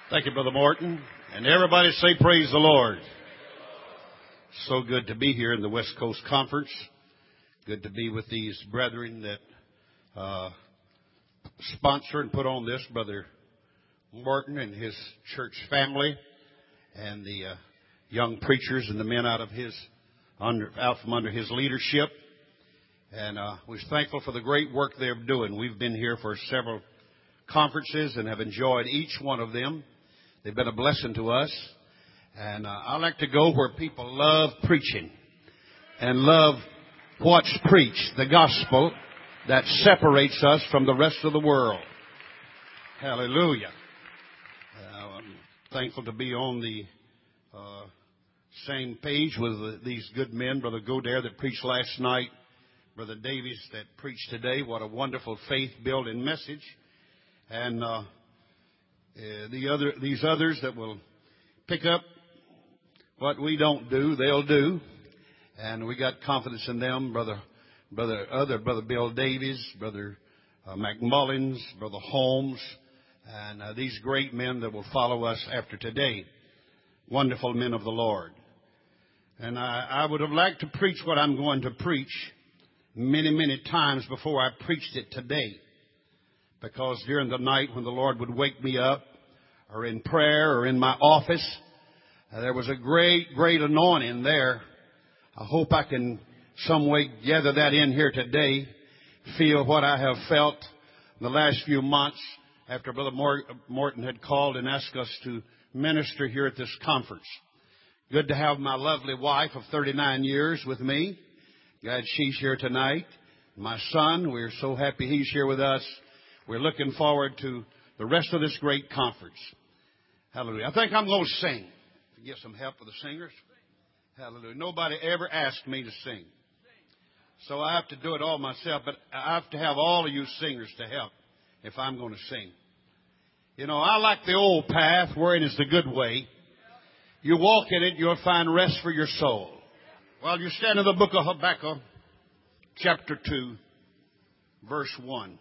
Thank you, Brother Morton. And everybody say praise the Lord. So good to be here in the West Coast Conference. Good to be with these brethren that sponsor and put on this, Brother Morton and his church family, and the young preachers and the men out from under his leadership. And we're thankful for the great work they're doing. We've been here for several conferences and have enjoyed each one of them. They've been a blessing to us. And I like to go where people love preaching and love what's preached, the gospel that separates us from the rest of the world. Hallelujah. I'm thankful to be on the same page with these good men, Brother Godare that preached last night, Brother Davies that preached today. What a wonderful faith-building message. And these others that will pick up what we don't do, they'll do. And we got confidence in them, Brother Bill Davies, Brother McMullins, Brother Holmes, and these great men that will follow us after today. Wonderful men of the Lord. And I would have liked to preach what I'm going to preach many, many times before I preached it today. Because during the night when the Lord would wake me up, or in prayer, or in my office, there was a great, great anointing there. I hope I can some way gather that in here today, feel what I have felt in the last few months after Brother Morton had called and asked us to minister here at this conference. Good to have my lovely wife of 39 years with me. Glad she's here tonight. My son, we're so happy he's here with us. We're looking forward to the rest of this great conference. Hallelujah. I think I'm going to sing. To get some help with the singers. Hallelujah. Nobody ever asked me to sing. So I have to do it all myself, but I have to have all of you singers to help if I'm going to sing. You know, I like the old path where it is the good way. You walk in it, you'll find rest for your soul. Well, you stand in the book of Habakkuk, chapter 2, verse 1.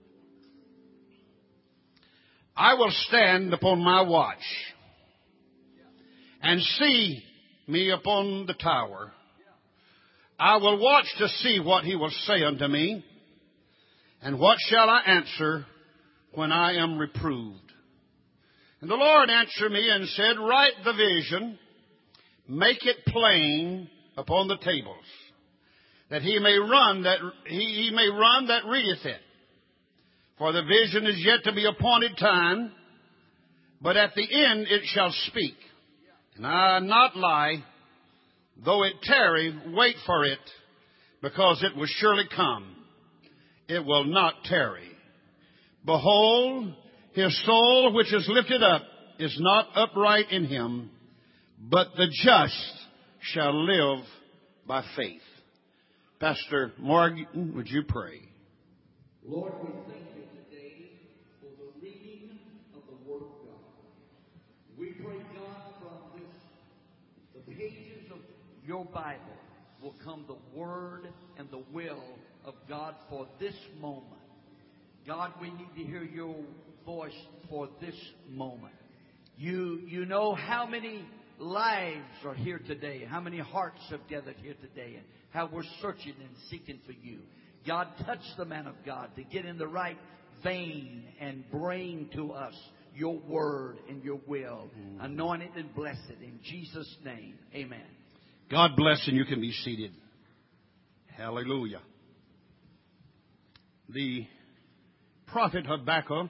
I will stand upon my watch and see me upon the tower. I will watch to see what he will say unto me, and what shall I answer when I am reproved. And the Lord answered me and said, write the vision, make it plain upon the tables, that he may run that readeth it. For the vision is yet to be appointed time, but at the end it shall speak. And I not lie, though it tarry, wait for it, because it will surely come. It will not tarry. Behold, his soul which is lifted up is not upright in him, but the just shall live by faith. Pastor Morgan, would you pray? Lord, we thank you today for the reading of the Word of God. We pray, God, from the pages of your Bible will come the Word and the will of God for this moment. God, we need to hear your voice for this moment. You know how many lives are here today, how many hearts have gathered here today, and how we're searching and seeking for you. God, touch the man of God to get in the right vein and bring to us your word and your will. Anoint it and bless it. In Jesus' name, amen. God bless, and you can be seated. Hallelujah. The prophet Habakkuk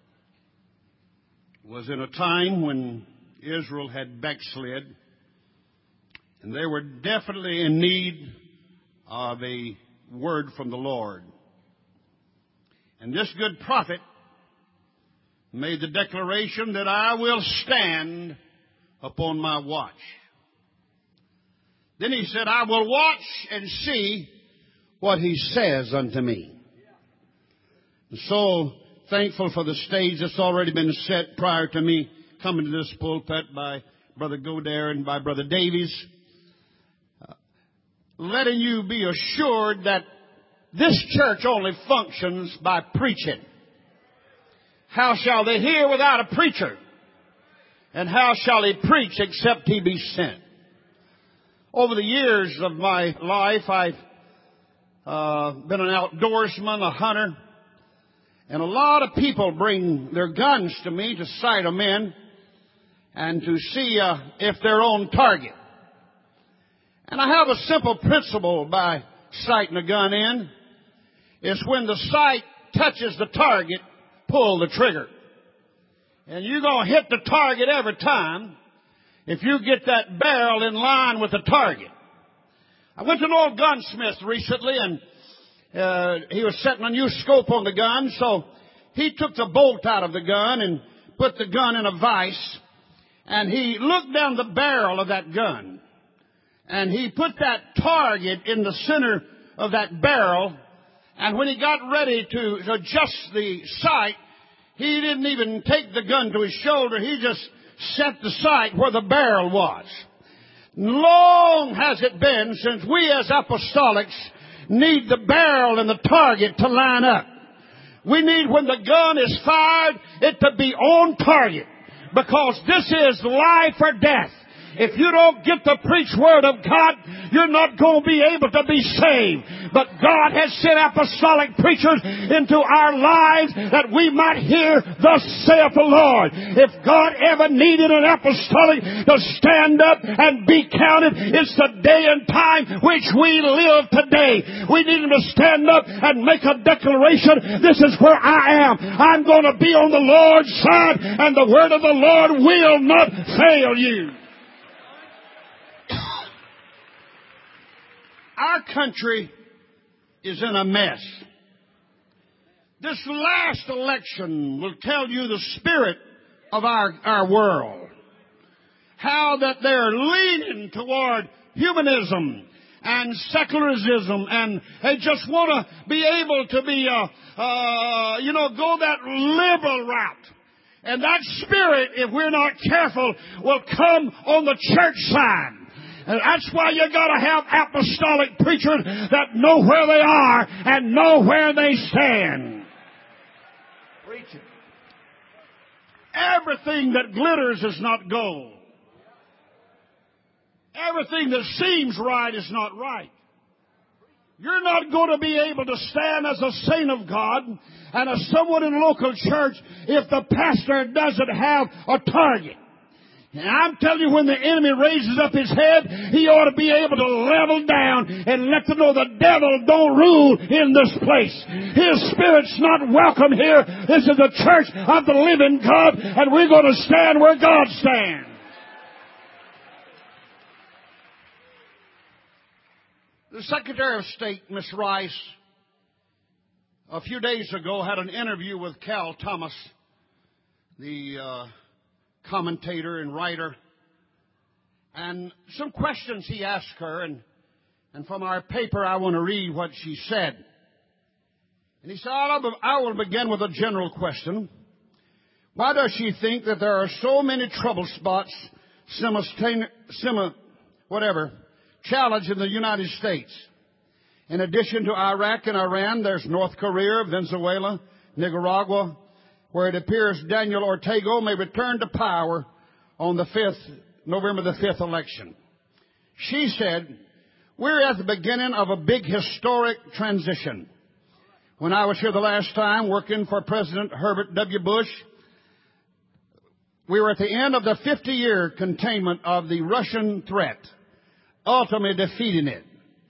was in a time when Israel had backslid, and they were definitely in need of a word from the Lord. And this good prophet made the declaration that I will stand upon my watch. Then he said, I will watch and see what he says unto me. And so thankful for the stage that's already been set prior to me coming to this pulpit by Brother Godare and by Brother Davies. Letting you be assured that this church only functions by preaching. How shall they hear without a preacher? And how shall he preach except he be sent? Over the years of my life, I've been an outdoorsman, a hunter, and a lot of people bring their guns to me to sight them in and to see if they're on target. And I have a simple principle by sighting a gun in. It's when the sight touches the target, pull the trigger. And you're going to hit the target every time if you get that barrel in line with the target. I went to an old gunsmith recently, and he was setting a new scope on the gun, so he took the bolt out of the gun and put the gun in a vise, and he looked down the barrel of that gun, and he put that target in the center of that barrel, and when he got ready to adjust the sight, he didn't even take the gun to his shoulder. He just set the sight where the barrel was. Long has it been since we as apostolics need the barrel and the target to line up. We need, when the gun is fired, it to be on target, because this is life or death. If you don't get the preached word of God, you're not going to be able to be saved. But God has sent apostolic preachers into our lives that we might hear, thus saith the Lord. If God ever needed an apostolic to stand up and be counted, it's the day and time which we live today. We need him to stand up and make a declaration. This is where I am. I'm going to be on the Lord's side, and the word of the Lord will not fail you. Our country is in a mess. This last election will tell you the spirit of our world. How that they're leaning toward humanism and secularism, and they just want to be able to be, go that liberal route. And that spirit, if we're not careful, will come on the church side. And that's why you gotta have apostolic preachers that know where they are and know where they stand. Preach it. Everything that glitters is not gold. Everything that seems right is not right. You're not going to be able to stand as a saint of God and as someone in a local church if the pastor doesn't have a target. And I'm telling you, when the enemy raises up his head, he ought to be able to level down and let them know the devil don't rule in this place. His spirit's not welcome here. This is the church of the living God, and we're going to stand where God stands. The Secretary of State, Miss Rice, a few days ago had an interview with Cal Thomas, the commentator and writer, and some questions he asked her, and from our paper I want to read what she said. And he said, I will begin with a general question. Why does she think that there are so many trouble spots challenge in the United States? In addition to Iraq and Iran, there's North Korea, Venezuela, Nicaragua, where it appears Daniel Ortega may return to power on the November the 5th election. She said, we're at the beginning of a big historic transition. When I was here the last time working for President Herbert W. Bush, we were at the end of the 50-year containment of the Russian threat, ultimately defeating it.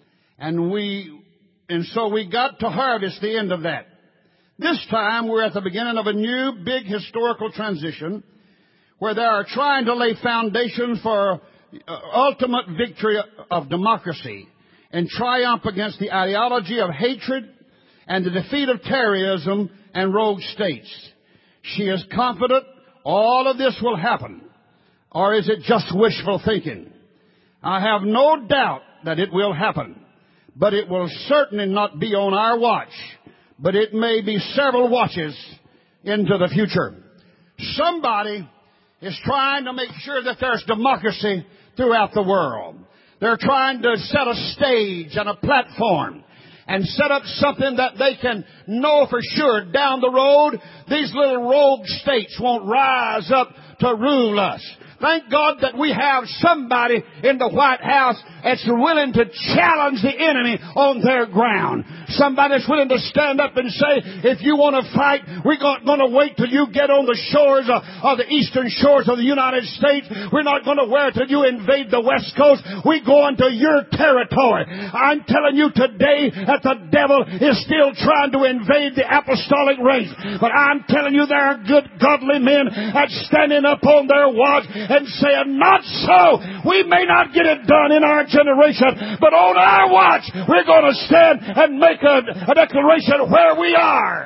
And so we got to harvest the end of that. This time we're at the beginning of a new big historical transition where they are trying to lay foundations for ultimate victory of democracy and triumph against the ideology of hatred and the defeat of terrorism and rogue states. She is confident all of this will happen. Or is it just wishful thinking? I have no doubt that it will happen, but it will certainly not be on our watch. But it may be several watches into the future. Somebody is trying to make sure that there's democracy throughout the world. They're trying to set a stage and a platform. and set up something that they can know for sure down the road these little rogue states won't rise up to rule us. Thank God that we have somebody in the White House that's willing to challenge the enemy on their ground. Somebody that's willing to stand up and say, if you want to fight, we're not going to wait till you get on the shores of the eastern shores of the United States. We're not going to wait till you invade the West Coast. We go into your territory. I'm telling you today that the devil is still trying to invade the apostolic race. But I'm telling you there are good, godly men that's standing up on their watch and saying, not so. We may not get it done in our generation, but on our watch, we're going to stand and make a declaration where we are.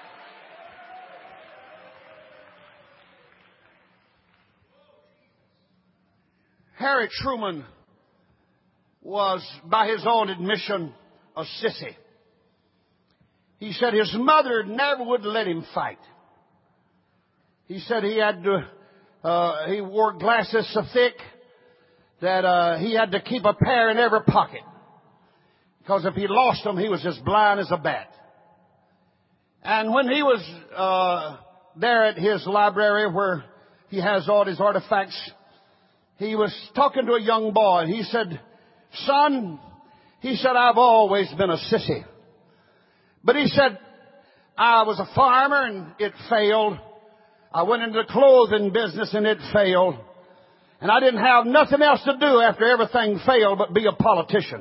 Harry Truman was, by his own admission, a sissy. He said his mother never would let him fight. He said he had to he wore glasses so thick that he had to keep a pair in every pocket. Because if he lost them, he was as blind as a bat. And when he was there at his library where he has all his artifacts, he was talking to a young boy. He said, son, he said, I've always been a sissy. But he said, I was a farmer and it failed. I went into the clothing business and it failed. And I didn't have nothing else to do after everything failed but be a politician.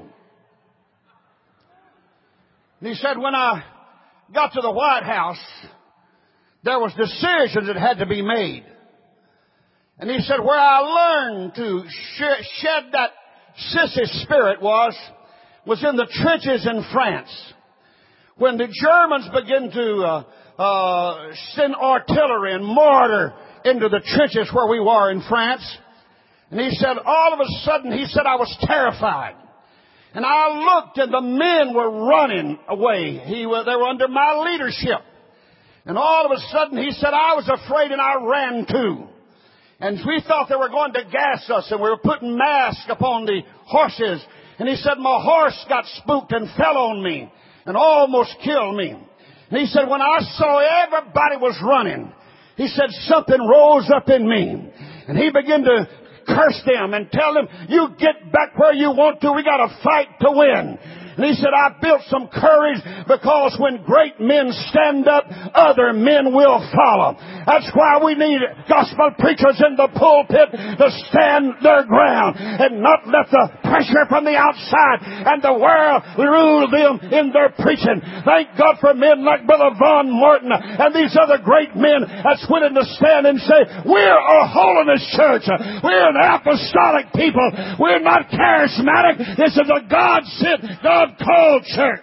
And he said, when I got to the White House, there was decisions that had to be made. And he said, where I learned to shed that sissy spirit was in the trenches in France. When the Germans began to send artillery and mortar into the trenches where we were in France. And he said, all of a sudden, he said, I was terrified. And I looked and the men were running away. They were under my leadership. And all of a sudden, he said, I was afraid and I ran too. And we thought they were going to gas us and we were putting masks upon the horses. And he said, my horse got spooked and fell on me and almost killed me. And he said, when I saw everybody was running, he said, something rose up in me. And he began to curse them and tell them, you get back where you want to. We got to fight to win. And he said, I built some courage because when great men stand up, other men will follow. That's why we need gospel preachers in the pulpit to stand their ground and not let the pressure from the outside and the world rule them in their preaching. Thank God for men like Brother Von Martin and these other great men that's willing to stand and say, we're a holiness church. We're an apostolic people. We're not charismatic. This is a God-sent, God-called church.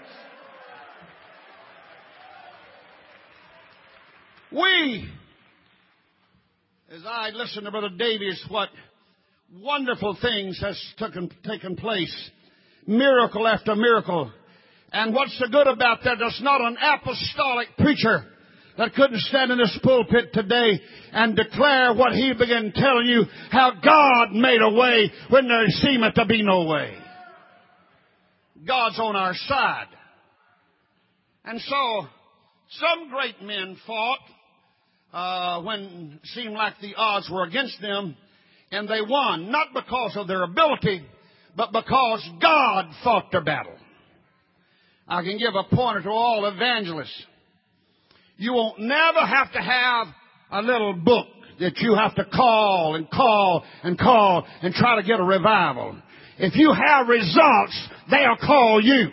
We, as I listen to Brother Davies, what wonderful things has taken place. Miracle after miracle. And what's so good about that? There's not an apostolic preacher that couldn't stand in this pulpit today and declare what he began telling you, how God made a way when there seemeth to be no way. God's on our side. And so, some great men fought when it seemed like the odds were against them, and they won, not because of their ability, but because God fought their battle. I can give a pointer to all evangelists. You won't never have to have a little book that you have to call and call and call and try to get a revival. If you have results, they'll call you.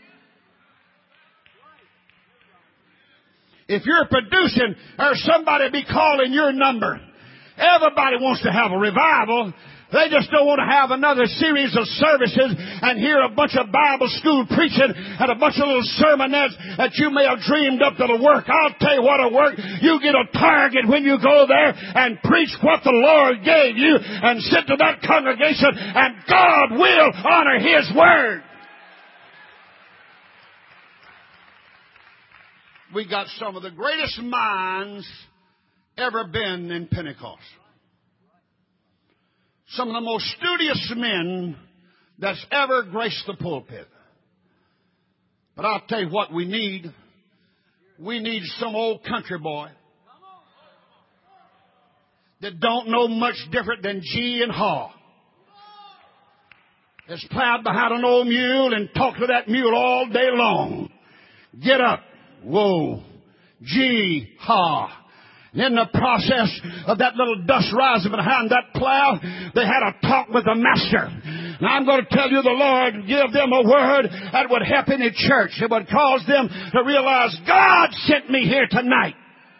If you're producing, there's somebody be calling your number. Everybody wants to have a revival. They just don't want to have another series of services and hear a bunch of Bible school preaching and a bunch of little sermonettes that you may have dreamed up that'll work. I'll tell you what'll work. You get a target when you go there and preach what the Lord gave you and sit to that congregation, and God will honor His word. We got some of the greatest minds ever been in Pentecost. Some of the most studious men that's ever graced the pulpit. But I'll tell you what we need. We need some old country boy that don't know much different than G and Haw. That's plowed behind an old mule and talk to that mule all day long. Get up. Whoa. G, Ha. And in the process of that little dust rising behind that plow, they had a talk with the master. Now I'm going to tell you, the Lord give them a word that would help any church. It would cause them to realize God sent me here tonight.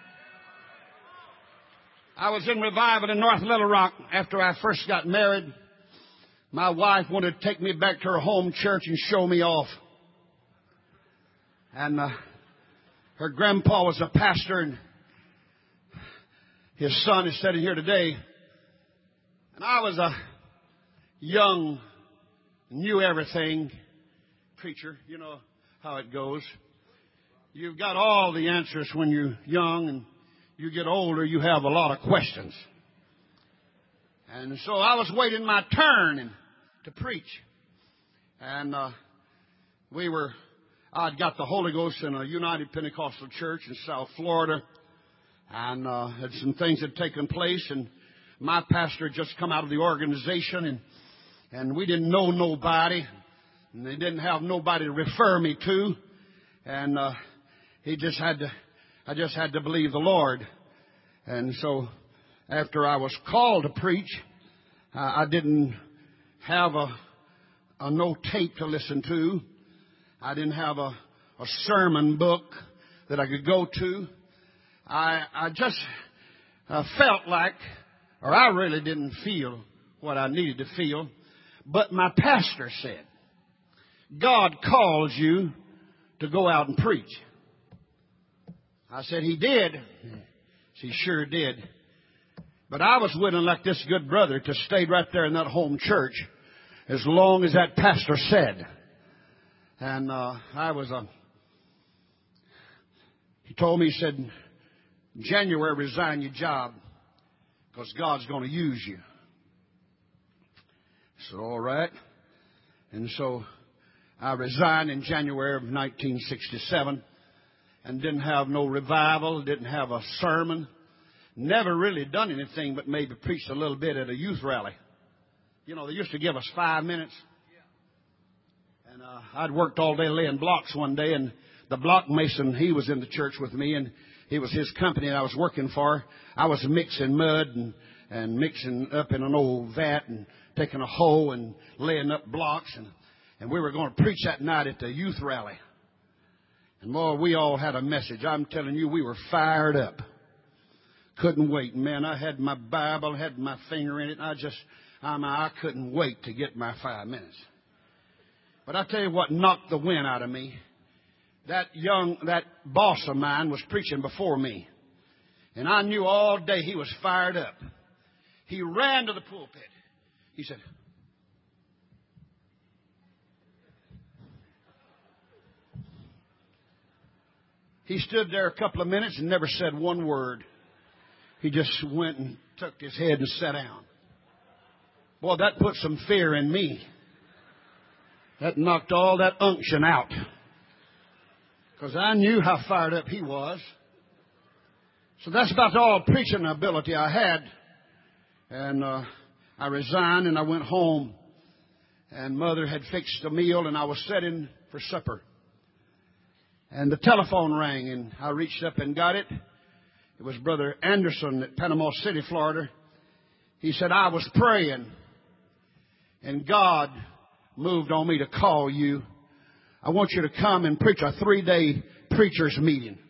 I was in revival in North Little Rock after I first got married. My wife wanted to take me back to her home church and show me off. And her grandpa was a pastor, and his son is sitting here today. And I was a young, knew everything preacher. You know how it goes. You've got all the answers when you're young, and you get older, you have a lot of questions. And so I was waiting my turn to preach. And I'd got the Holy Ghost in a United Pentecostal Church in South Florida. And had some things had taken place, and my pastor had just come out of the organization, and we didn't know nobody, and they didn't have nobody to refer me to, and I just had to believe the Lord. And so after I was called to preach, I didn't have a no tape to listen to. I didn't have a sermon book that I could go to. I just felt like, or I really didn't feel what I needed to feel. But my pastor said, God calls you to go out and preach. I said, He did. He sure did. But I was willing, like this good brother, to stay right there in that home church as long as that pastor said. And he told me, he said, January, resign your job because God's going to use you. I said, all right. And so I resigned in January of 1967 and didn't have no revival, didn't have a sermon, never really done anything but maybe preached a little bit at a youth rally. You know, they used to give us 5 minutes. And I'd worked all day laying blocks one day, and the block mason, he was in the church with me, and it was his company I was working for. I was mixing mud and mixing up in an old vat and taking a hoe and laying up blocks. And we were going to preach that night at the youth rally. And boy, we all had a message. I'm telling you, we were fired up. Couldn't wait. Man, I had my Bible, had my finger in it. I couldn't wait to get my 5 minutes. But I tell you what knocked the wind out of me. That boss of mine was preaching before me. And I knew all day he was fired up. He ran to the pulpit. He said, he stood there a couple of minutes and never said one word. He just went and tucked his head and sat down. Boy, that put some fear in me. That knocked all that unction out. Because I knew how fired up he was. So that's about all preaching ability I had. And I resigned and I went home. And Mother had fixed a meal and I was sitting for supper. And the telephone rang and I reached up and got it. It was Brother Anderson at Panama City, Florida. He said, I was praying and God moved on me to call you. I want you to come and preach a 3-day preachers meeting.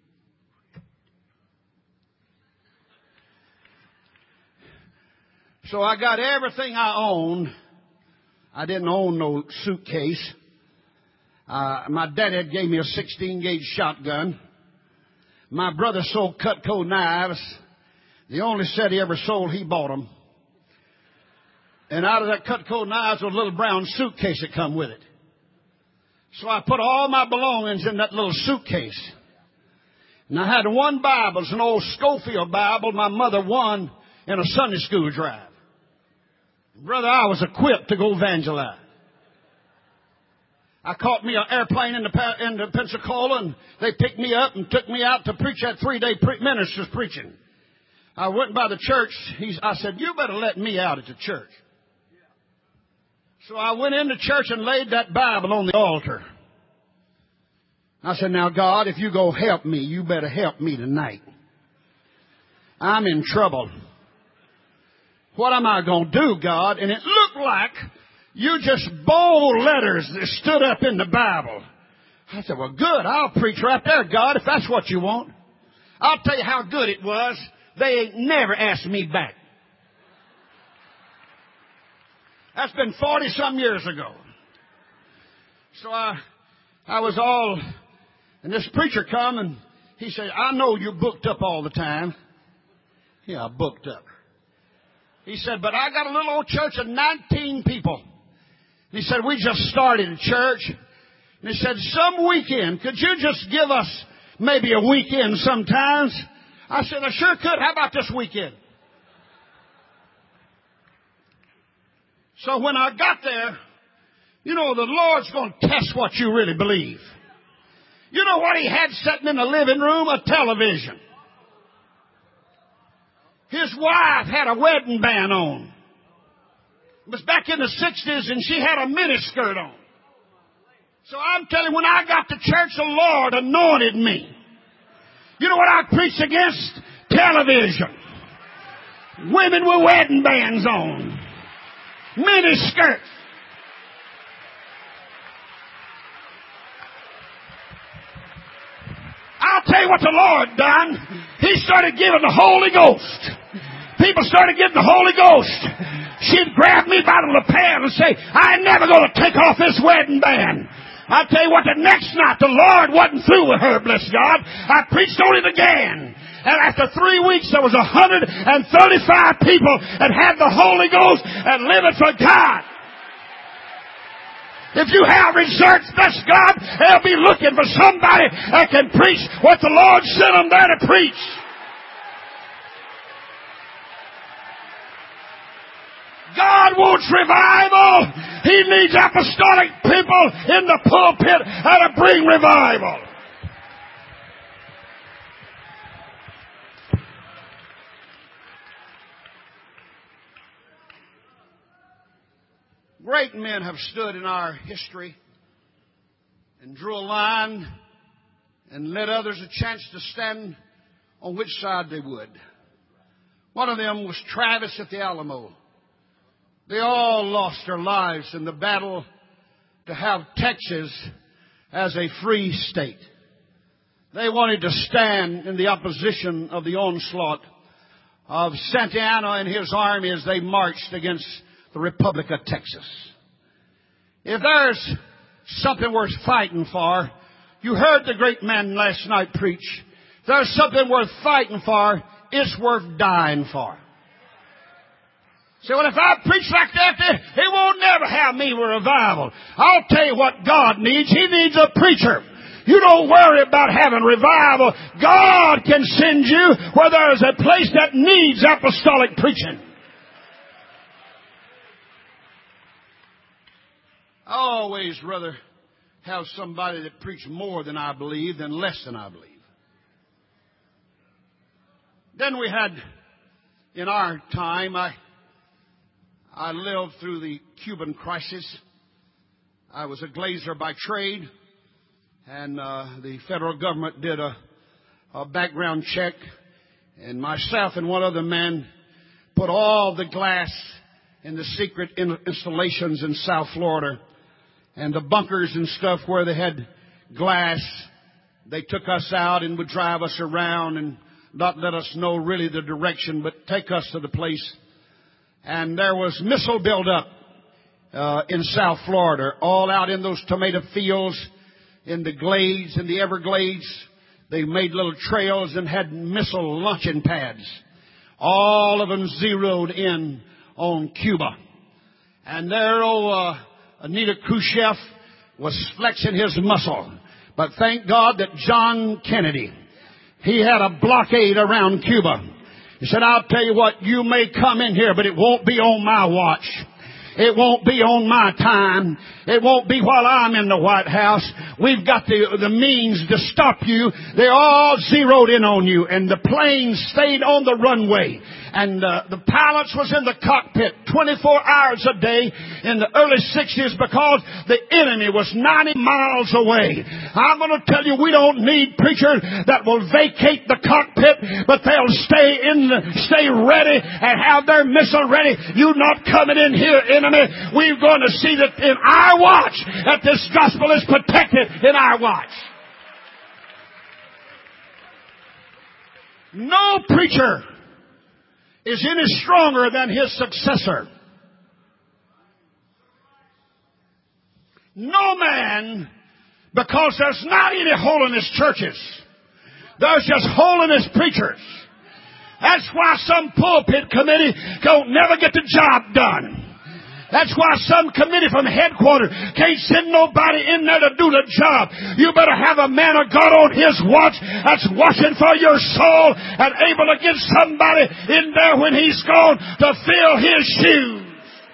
So I got everything I owned. I didn't own no suitcase. My dad had gave me a 16-gauge shotgun. My brother sold Cutco knives. The only set he ever sold, he bought them. And out of that Cutco knives was a little brown suitcase that come with it. So I put all my belongings in that little suitcase. And I had one Bible. It's an old Schofield Bible my mother won in a Sunday school drive. Brother, I was equipped to go evangelize. I caught me an airplane into Pensacola, and they picked me up and took me out to preach that 3-day minister's preaching. I went by the church. I said, you better let me out at the church. So I went into church and laid that Bible on the altar. I said, now, God, if you go help me, you better help me tonight. I'm in trouble. What am I going to do, God? And it looked like you just bold letters that stood up in the Bible. I said, well, good. I'll preach right there, God, if that's what you want. I'll tell you how good it was. They ain't never asked me back. That's been 40-some years ago. So I was all... And this preacher come and he said, I know you're booked up all the time. Yeah, booked up. He said, but I got a little old church of 19 people. And he said, we just started a church. And he said, some weekend, could you just give us maybe a weekend sometimes? I said, I sure could. How about this weekend? So when I got there, you know, the Lord's going to test what you really believe. You know what he had sitting in the living room? A television. His wife had a wedding band on. It was back in the 60s, and she had a miniskirt on. So I'm telling you, when I got to church, the Lord anointed me. You know what I preached against? Television. Women with wedding bands on. Miniskirts. I'll tell you what the Lord done. He started giving the Holy Ghost. People started getting the Holy Ghost. She'd grab me by the lapel and say, I ain't never going to take off this wedding band. I'll tell you what, the next night, the Lord wasn't through with her, bless God. I preached on it again. And after 3 weeks, there was 135 people that had the Holy Ghost and living for God. If you have research, bless God, they'll be looking for somebody that can preach what the Lord sent them there to preach. God wants revival. He needs apostolic people in the pulpit that'll bring revival. Great men have stood in our history and drew a line and let others a chance to stand on which side they would. One of them was Travis at the Alamo. They all lost their lives in the battle to have Texas as a free state. They wanted to stand in the opposition of the onslaught of Santa Anna and his army as they marched against the Republic of Texas. If there's something worth fighting for, you heard the great man last night preach. If there's something worth fighting for, it's worth dying for. So, well, if I preach like that, he won't never have me with revival. I'll tell you what God needs. He needs a preacher. You don't worry about having revival. God can send you where there is a place that needs apostolic preaching. I always rather have somebody that preaches more than I believe than less than I believe. Then we had, in our time, I lived through the Cuban crisis. I was a glazer by trade, and the federal government did a background check, and myself and one other man put all the glass in the secret installations in South Florida. And the bunkers and stuff where they had glass, they took us out and would drive us around and not let us know really the direction, but take us to the place. And there was missile buildup in South Florida, all out in those tomato fields, in the glades, in the Everglades. They made little trails and had missile launching pads. All of them zeroed in on Cuba. And there, Anita Khrushchev was flexing his muscle. But thank God that John Kennedy, he had a blockade around Cuba. He said, I'll tell you what, you may come in here, but it won't be on my watch. It won't be on my time. It won't be while I'm in the White House. We've got the means to stop you. They're all zeroed in on you. And the plane stayed on the runway. And the pilots was in the cockpit 24 hours a day in the early 60s because the enemy was 90 miles away. I'm going to tell you, we don't need preachers that will vacate the cockpit, but they'll stay ready and have their missile ready. You not coming in here, enemy. We're going to see that in our watch that this gospel is protected in our watch. No preacher is any stronger than his successor. No man, because there's not any holiness churches. There's just holiness preachers. That's why some pulpit committee don't never get the job done. That's why some committee from headquarters can't send nobody in there to do the job. You better have a man of God on his watch that's watching for your soul and able to get somebody in there when he's gone to fill his shoes.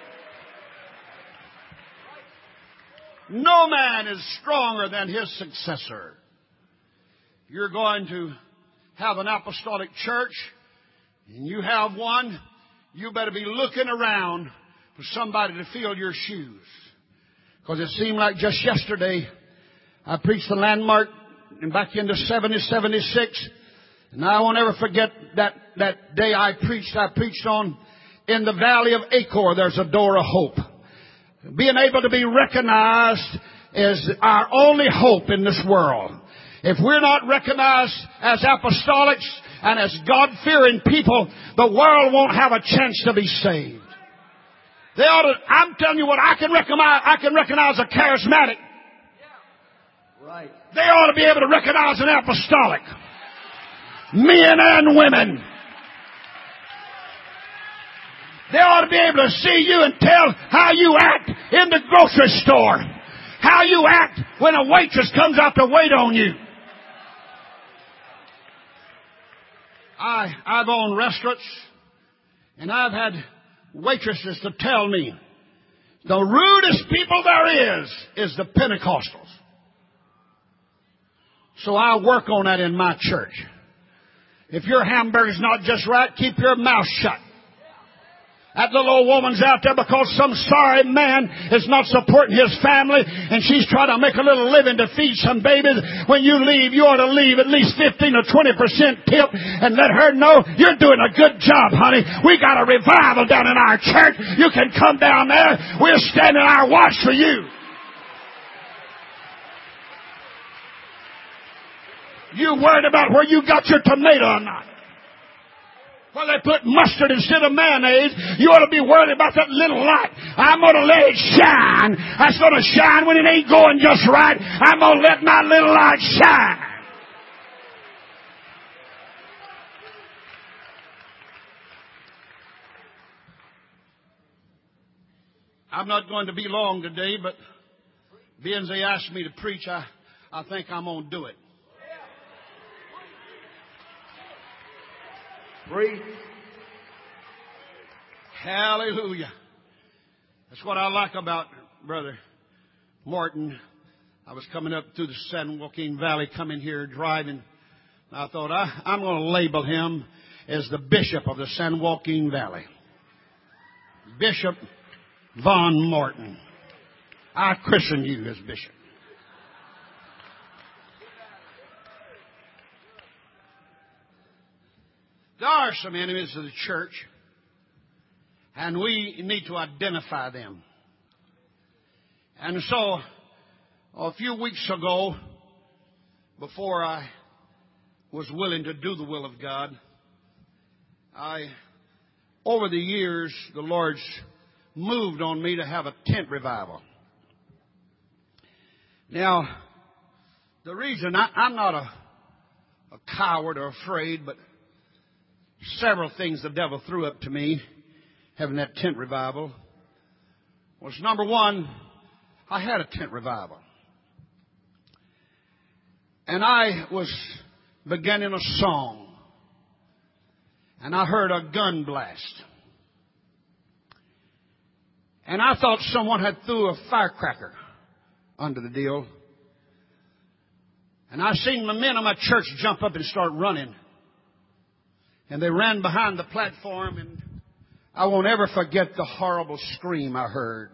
No man is stronger than his successor. You're going to have an apostolic church, and you have one, you better be looking around for somebody to fill your shoes. Because it seemed like just yesterday I preached the landmark and back into 76. And I won't ever forget that day I preached on in the valley of Achor there's a door of hope. Being able to be recognized is our only hope in this world. If we're not recognized as apostolics and as God-fearing people, the world won't have a chance to be saved. They ought to, I'm telling you what, I can recognize a charismatic. Right. They ought to be able to recognize an apostolic. Men and women. They ought to be able to see you and tell how you act in the grocery store. How you act when a waitress comes out to wait on you. I've owned restaurants, and I've had waitresses to tell me the rudest people there is the Pentecostals. So I work on that in my church. If your hamburger's not just right, keep your mouth shut. That little old woman's out there because some sorry man is not supporting his family and she's trying to make a little living to feed some babies. When you leave, you ought to leave at least 15 or 20% tip and let her know you're doing a good job, honey. We got a revival down in our church. You can come down there. We're standing our watch for you. You worried about where you got your tomato or not? Well, they put mustard instead of mayonnaise. You ought to be worried about that little light. I'm going to let it shine. That's going to shine when it ain't going just right. I'm going to let my little light shine. I'm not going to be long today, but being they asked me to preach, I think I'm going to do it. Preach. Hallelujah. That's what I like about Brother Martin. I was coming up through the San Joaquin Valley, coming here driving. I thought I'm going to label him as the Bishop of the San Joaquin Valley. Bishop Von Martin. I christen you as Bishop. There are some enemies of the church, and we need to identify them. And so, a few weeks ago, before I was willing to do the will of God, over the years, the Lord's moved on me to have a tent revival. Now, the reason I'm not a coward or afraid, but several things the devil threw up to me having that tent revival was, number one, I had a tent revival. And I was beginning a song. And I heard a gun blast. And I thought someone had threw a firecracker under the deal. And I seen the men of my church jump up and start running. And they ran behind the platform, and I won't ever forget the horrible scream I heard.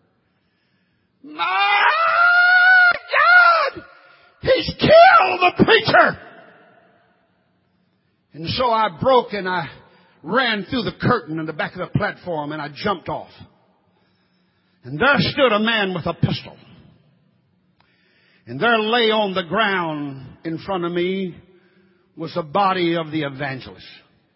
My God! He's killed the preacher! And so I broke and I ran through the curtain in the back of the platform and I jumped off. And there stood a man with a pistol. And there lay on the ground in front of me was the body of the evangelist.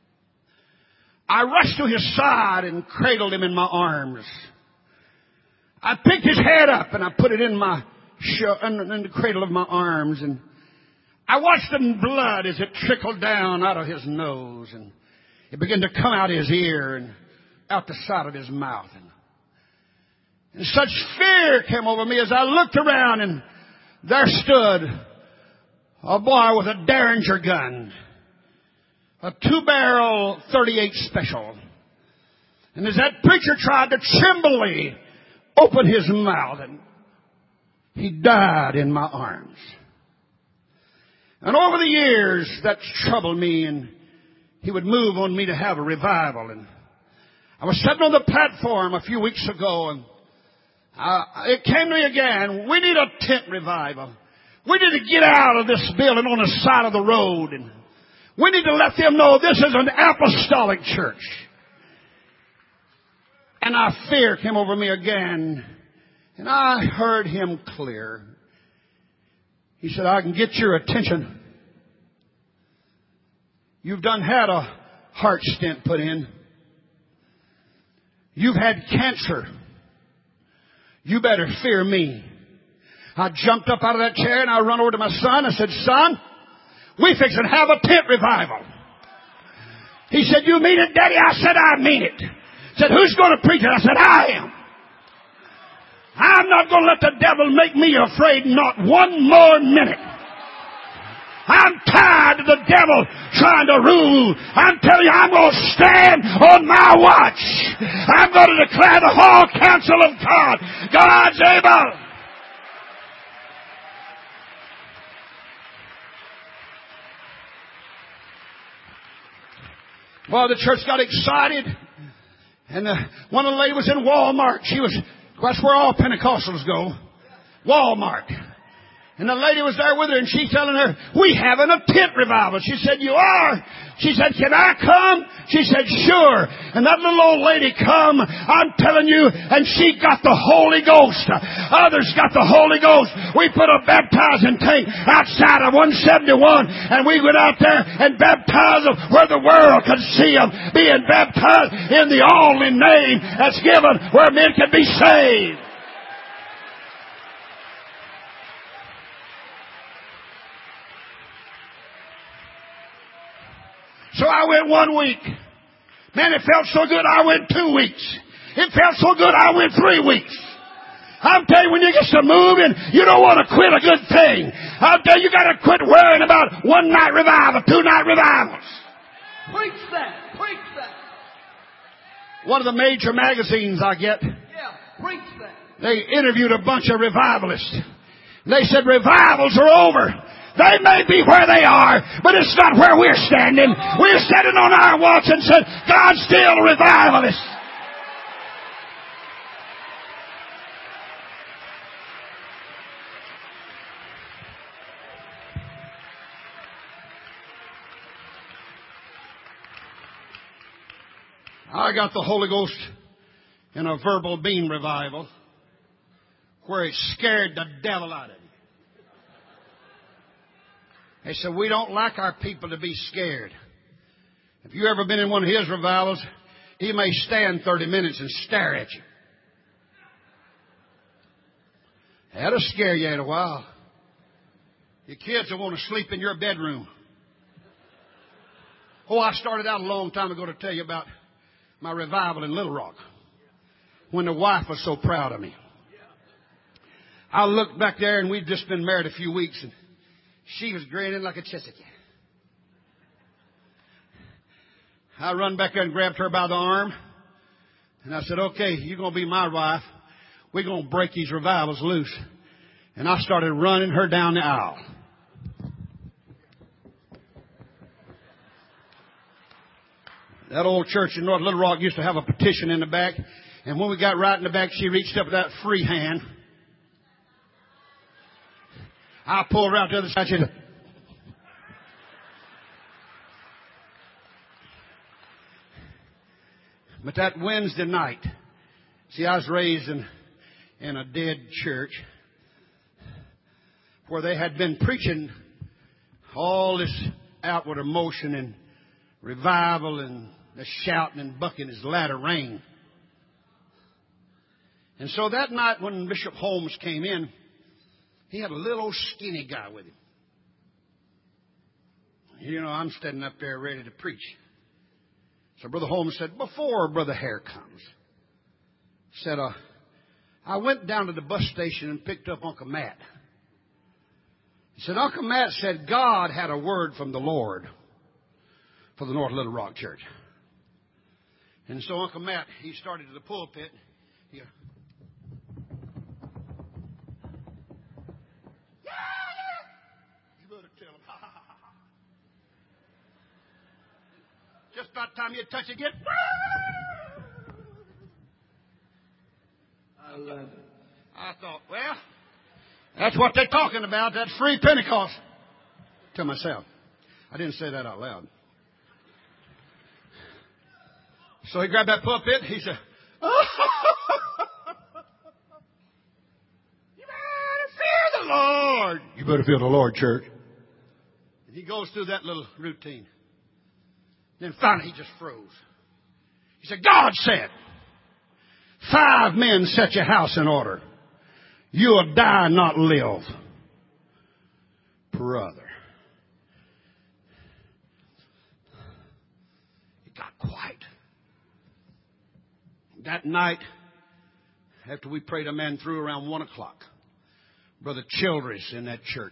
I rushed to his side and cradled him in my arms. I picked his head up and I put it in the cradle of my arms, and I watched the blood as it trickled down out of his nose, and it began to come out his ear and out the side of his mouth. And such fear came over me as I looked around, and there stood a boy with a Derringer gun, a 2-barrel .38 special. And as that preacher tried to tremblingly open his mouth, and he died in my arms. And over the years, that's troubled me, and he would move on me to have a revival. And I was sitting on the platform a few weeks ago, and it came to me again. We need a tent revival. We need to get out of this building on the side of the road, and we need to let them know this is an apostolic church. And fear came over me again, and I heard him clear. He said, I can get your attention. You've done had a heart stent put in. You've had cancer. You better fear me. I jumped up out of that chair and I run over to my son. I said, son, we fixin' to have a tent revival. He said, you mean it, Daddy? I said, I mean it. He said, who's going to preach it? I said, I am. I'm not going to let the devil make me afraid not one more minute. I'm tired of the devil trying to rule. I'm telling you, I'm going to stand on my watch. I'm going to declare the whole counsel of God. God's able. Well, the church got excited. And one of the ladies was in Walmart. That's where all Pentecostals go. Walmart. And the lady was there with her, and she's telling her, we having a tent revival. She said, you are? She said, can I come? She said, sure. And that little old lady come, I'm telling you, and she got the Holy Ghost. Others got the Holy Ghost. We put a baptizing tank outside of 171, and we went out there and baptized them where the world could see them being baptized in the only name that's given where men can be saved. So I went 1 week. Man, it felt so good I went 2 weeks. It felt so good I went 3 weeks. I'm telling you, when you get to moving, you don't want to quit a good thing. I'm telling you, you got to quit worrying about 1 night revival, 2 night revivals. Preach that. Preach that. One of the major magazines I get. Yeah, preach that. They interviewed a bunch of revivalists. They said revivals are over. They may be where they are, but it's not where we're standing. We're standing on our watch and said, God's still a revivalist. I got the Holy Ghost in a verbal beam revival where it scared the devil out of me. They said, we don't like our people to be scared. If you've ever been in one of his revivals, he may stand 30 minutes and stare at you. That'll scare you in a while. Your kids will want to sleep in your bedroom. Oh, I started out a long time ago to tell you about my revival in Little Rock when the wife was so proud of me. I looked back there, and we'd just been married a few weeks, and she was grinning like a Chesapeake. I run back there and grabbed her by the arm. And I said, okay, you're going to be my wife. We're going to break these revivals loose. And I started running her down the aisle. That old church in North Little Rock used to have a petition in the back. And when we got right in the back, she reached up with that free hand. I pulled her out to the other side. She said, but that Wednesday night, see, I was raised in a dead church where they had been preaching all this outward emotion and revival and the shouting and bucking as latter rain. And so that night when Bishop Holmes came in, he had a little old skinny guy with him. You know, I'm standing up there ready to preach. So Brother Holmes said, before Brother Hare comes, said, I went down to the bus station and picked up Uncle Matt. He said, Uncle Matt said God had a word from the Lord for the North Little Rock Church. And so Uncle Matt, he started to the pulpit. You better tell him. Just about time you touch it again. I love it. I thought, well, that's what they're talking about. That's free Pentecost. To myself. I didn't say that out loud. So he grabbed that pulpit. He said, you better fear the Lord. You better fear the Lord, church. And he goes through that little routine. Then finally he just froze. He said, God said, 5 men set your house in order. You'll die, not live. Brother. It got quiet. That night, after we prayed a man through around 1 o'clock, Brother Childress in that church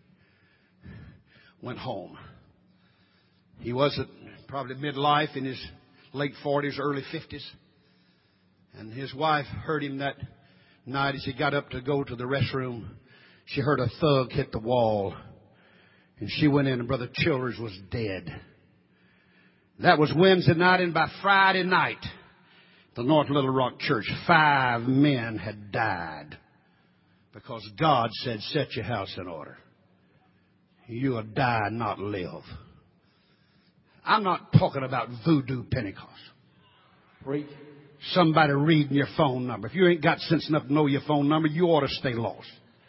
went home. He was at probably midlife, in his late 40s, early 50s. And his wife heard him that night as he got up to go to the restroom. She heard a thug hit the wall. And she went in and Brother Childress was dead. That was Wednesday night, and by Friday night, the North Little Rock Church, 5 men had died because God said, set your house in order. You'll die, not live. I'm not talking about voodoo Pentecost. Preach. Somebody reading your phone number. If you ain't got sense enough to know your phone number, you ought to stay lost.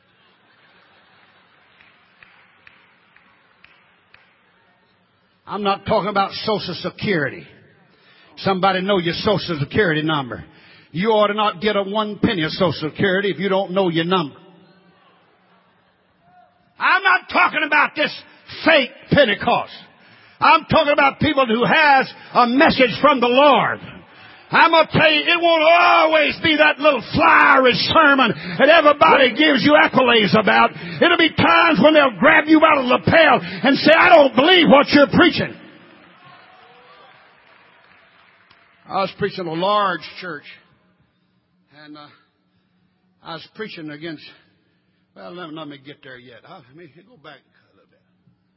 I'm not talking about Social Security. Somebody know your Social Security number. You ought to not get a 1 penny of Social Security if you don't know your number. I'm not talking about this fake Pentecost. I'm talking about people who has a message from the Lord. I'm going to tell you, it won't always be that little flowery sermon that everybody gives you accolades about. It'll be times when they'll grab you by the lapel and say, I don't believe what you're preaching. I was preaching a large church, and I was preaching against, well, let me get there yet. Let me go back a little bit.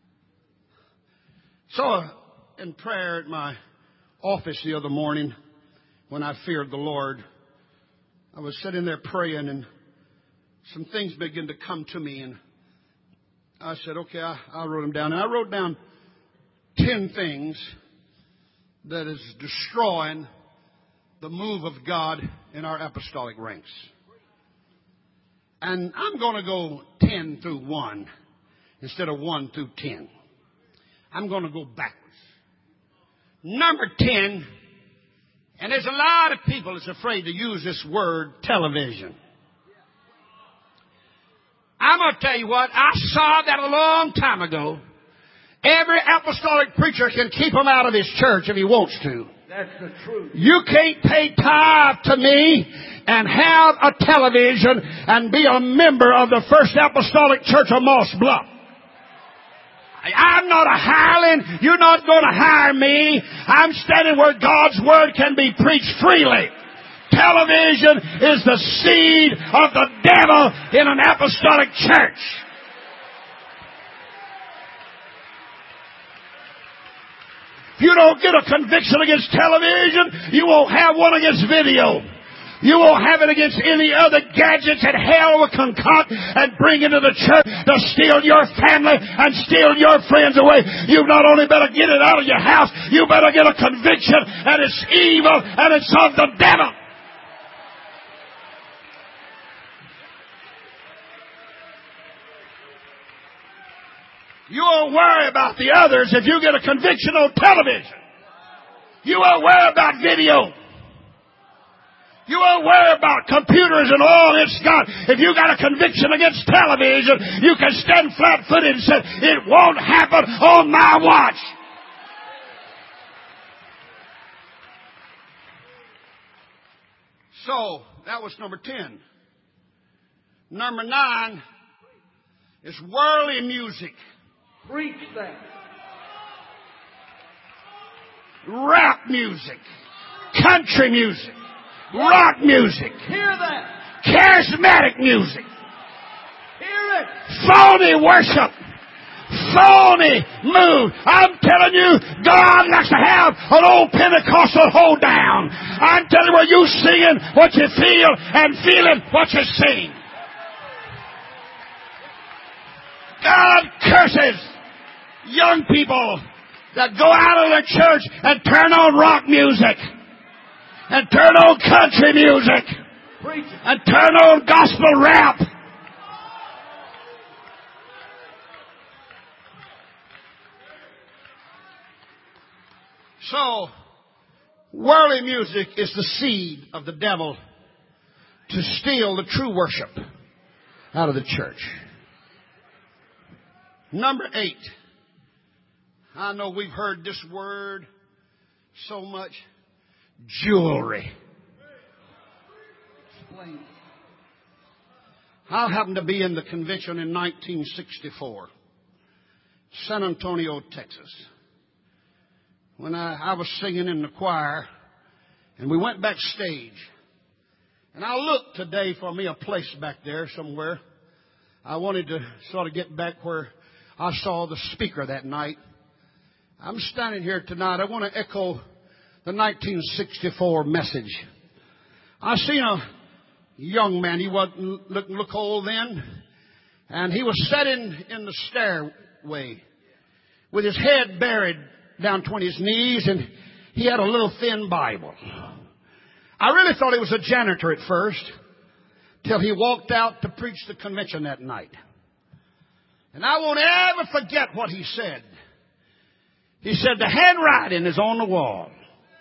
So, in prayer at my office the other morning, when I feared the Lord, I was sitting there praying, and some things began to come to me, and I said, okay, I wrote them down. And I wrote down 10 things that is destroying the move of God in our apostolic ranks. And I'm going to go 10 through 1 instead of 1 through 10. I'm going to go backwards. Number 10, and there's a lot of people that's afraid to use this word, television. I'm going to tell you what, I saw that a long time ago. Every apostolic preacher can keep him out of his church if he wants to. That's the truth. You can't pay tithe to me and have a television and be a member of the First Apostolic Church of Moss Bluff. I'm not a hireling. You're not going to hire me. I'm standing where God's Word can be preached freely. television is the seed of the devil in an apostolic church. If you don't get a conviction against television, you won't have one against video. You won't have it against any other gadgets that hell will concoct and bring into the church to steal your family and steal your friends away. You not only better get it out of your house, you better get a conviction, and it's evil and it's of the devil. You won't worry about the others if you get a conviction on television. You won't worry about video. You won't worry about computers and all it's got. If you got a conviction against television, you can stand flat-footed and say, it won't happen on my watch. So, that was number 10. Number 9 is worldly music. Preach that. Rap music. Country music. Rock music. Hear that. Charismatic music. Hear it. Phony worship. Phony move. I'm telling you, God likes to have an old Pentecostal hold down. I'm telling you, where you singing what you feel and feeling what you sing. God curses young people that go out of the church and turn on rock music. And turn on country music. And turn on gospel rap. So, worldly music is the seed of the devil to steal the true worship out of the church. Number 8. I know we've heard this word so much. Jewelry. Explain. I happened to be in the convention in 1964, San Antonio, Texas, when I was singing in the choir, and we went backstage. And I looked today for me a place back there somewhere. I wanted to sort of get back where I saw the speaker that night. I'm standing here tonight. I want to echo the 1964 message. I seen a young man. He wasn't look old then. And he was sitting in the stairway with his head buried down between his knees, and he had a little thin Bible. I really thought he was a janitor at first, till he walked out to preach the convention that night. And I won't ever forget what he said. He said, the handwriting is on the wall.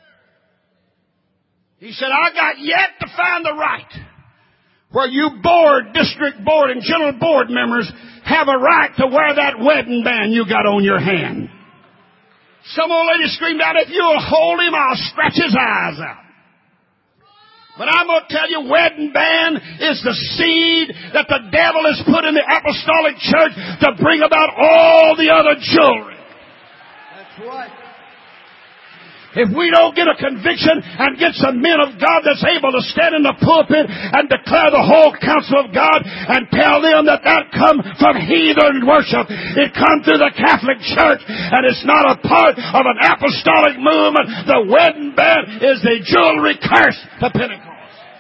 He said, I got yet to find the right where you board, district board, and general board members have a right to wear that wedding band you got on your hand. Some old lady screamed out, if you'll hold him, I'll scratch his eyes out. But I'm going to tell you, wedding band is the seed that the devil has put in the apostolic church to bring about all the other jewelry. That's right. If we don't get a conviction and get some men of God that's able to stand in the pulpit and declare the whole counsel of God and tell them that come from heathen worship, it come through the Catholic Church and it's not a part of an apostolic movement, the wedding band is the jewelry curse to Pentecost.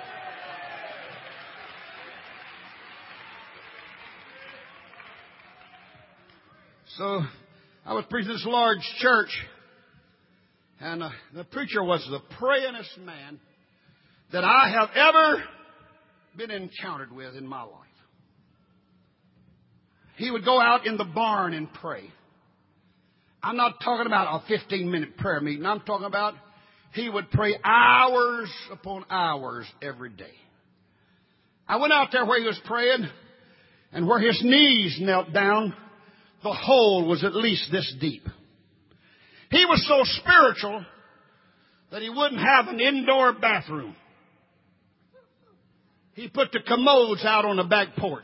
So, I was preaching this large church, and the preacher was the prayingest man that I have ever been encountered with in my life. He would go out in the barn and pray. I'm not talking about a 15-minute prayer meeting. I'm talking about he would pray hours upon hours every day. I went out there where he was praying, and where his knees knelt down, the hole was at least this deep. He was so spiritual that he wouldn't have an indoor bathroom. He put the commodes out on the back porch.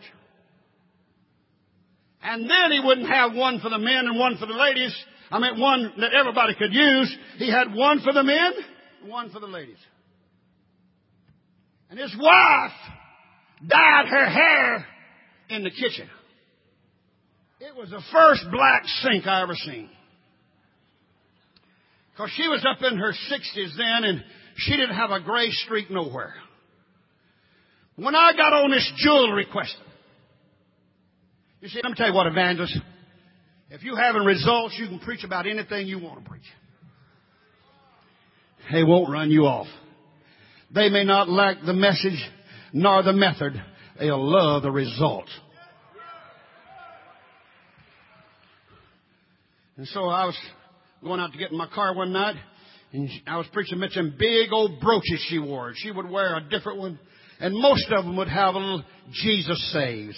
And then he wouldn't have one for the men and one for the ladies. I mean, one that everybody could use. He had one for the men, one for the ladies. And his wife dyed her hair in the kitchen. It was the first black sink I ever seen. Because she was up in her 60s then, and she didn't have a gray streak nowhere. When I got on this jewelry question, you see, let me tell you what, evangelist, if you're having results, you can preach about anything you want to preach. They won't run you off. They may not like the message nor the method. They'll love the result. And so I was going out to get in my car one night, and I was preaching about them big old brooches she wore. She would wear a different one, and most of them would have a little Jesus saves.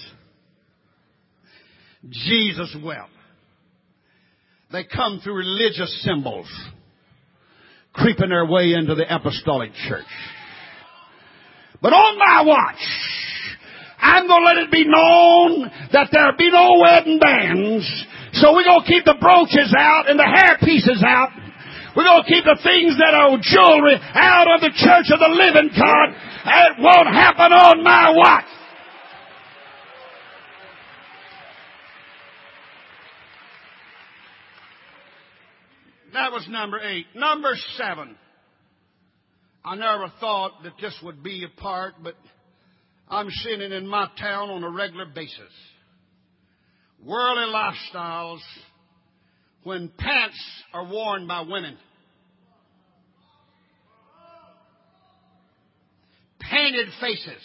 Jesus wept. They come through religious symbols, creeping their way into the apostolic church. But on my watch, I'm going to let it be known that there'll be no wedding bands. So we're going to keep the brooches out and the hair pieces out. We're going to keep the things that are jewelry out of the church of the living God. It won't happen on my watch. That was number 8. Number 7. I never thought that this would be a part, but I'm seeing it in my town on a regular basis. Worldly lifestyles when pants are worn by women. Painted faces.